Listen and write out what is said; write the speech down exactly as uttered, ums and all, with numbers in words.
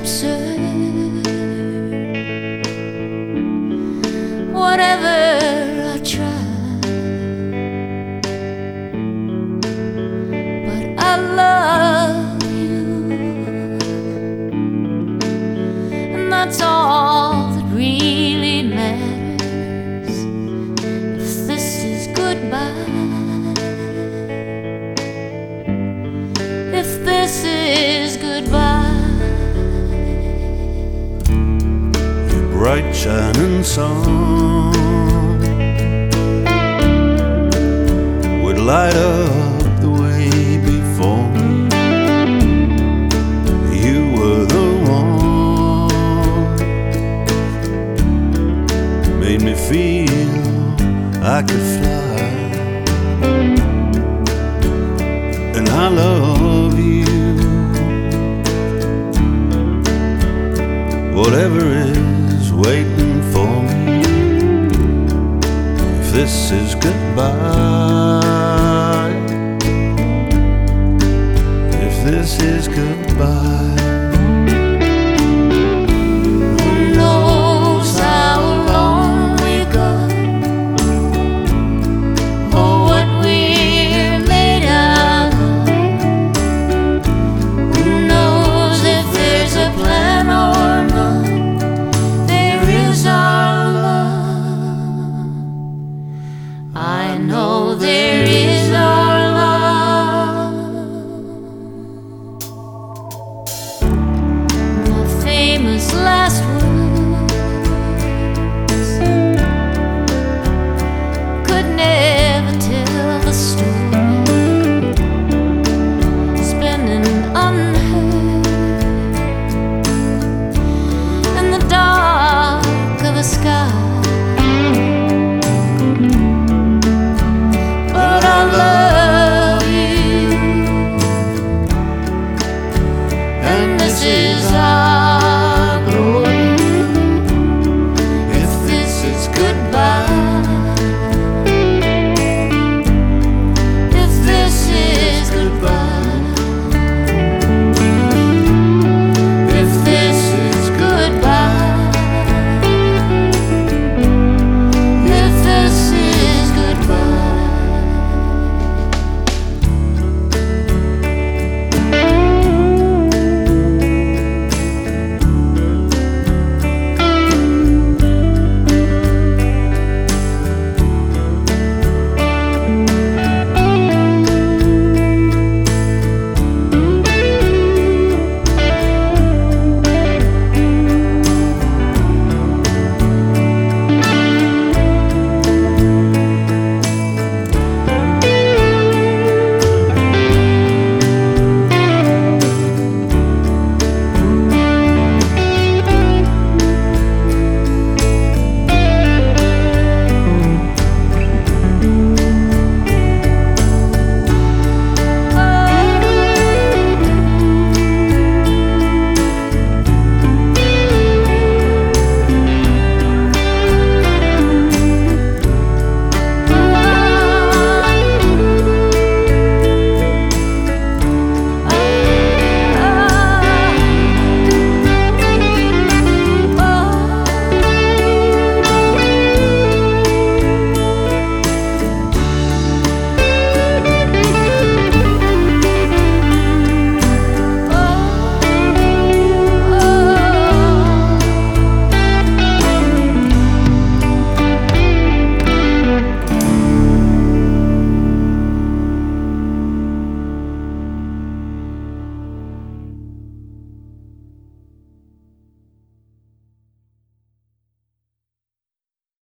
absurd. Whatever I try, but I love you, and that's all that really matters. If this is goodbye, if this is goodbye. Bright shining sun would light up the way before me. You were the one, made me feel I could fly, and I love you. Whatever is waiting for me, if this is goodbye, if this is goodbye.